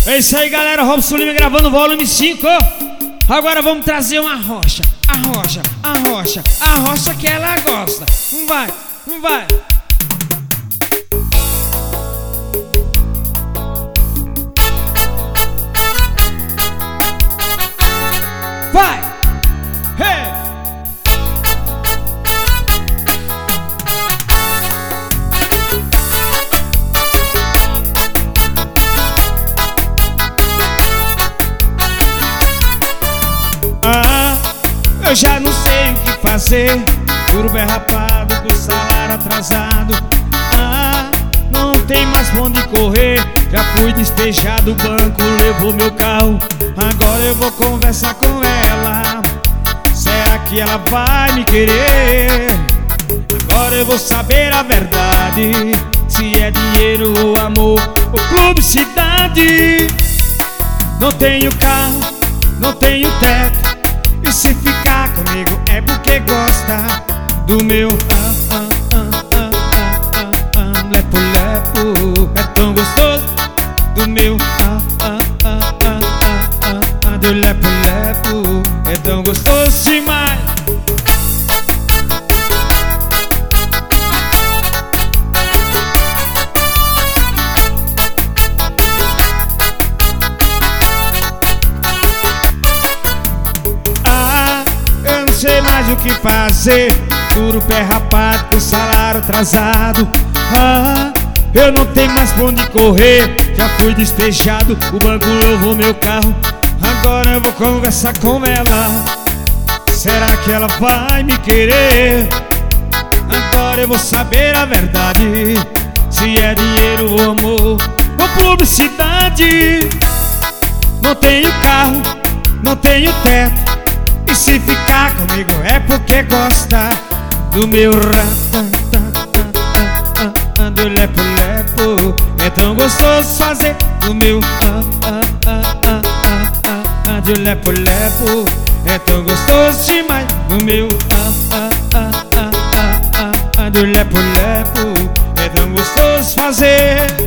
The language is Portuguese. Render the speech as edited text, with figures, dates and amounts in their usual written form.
É isso aí, galera. Robson Lima gravando volume 5. Agora vamos trazer uma rocha. A rocha que ela gosta. Vai, vai. Vai! Hey! Eu já não sei o que fazer. Juro bem rapado, com salário atrasado. Não tem mais pra onde correr. Já fui despejado, o banco levou meu carro. Agora eu vou conversar com ela. Será que ela vai me querer? Agora eu vou saber a verdade, se é dinheiro ou amor ou publicidade. Não tenho carro, não tenho teto, e se ficar comigo é porque gosta do meu lepo-lepo. É tão gostoso do meu do lepo-lepo. É tão gostoso demais. Não sei mais o que fazer. Duro pé rapado, com salário atrasado. Eu não tenho mais pra onde correr. Já fui despejado, o banco levou meu carro. Agora eu vou conversar com ela. Será que ela vai me querer? Agora eu vou saber a verdade, se é dinheiro ou amor ou publicidade. Não tenho carro, não tenho teto, e se ficar comigo é porque gosta do meu do lepo-lepo. É tão gostoso fazer do meu do lepo-lepo. É tão gostoso demais do meu do lepo-lepo. É tão gostoso fazer.